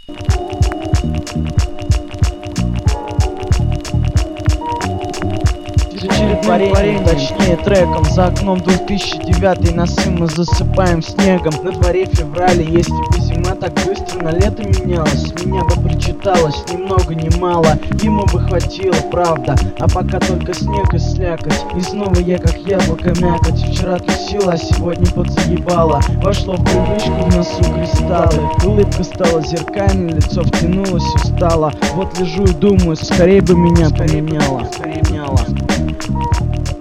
Творением, точнее треком. За окном 2009, носы мы засыпаем снегом. На дворе феврале, если бы зима так быстро на лето менялась, меня бы прочиталось ни много ни мало, ему бы хватило, правда. А пока только снег и слякоть, и снова я как яблоко мякоть. Вчера тусила, а сегодня подзаебала. Вошло в привычку, в носу кристаллы. Улыбка стала зеркальной, лицо втянулось, устало. Вот лежу и думаю, скорее бы меня поменяло.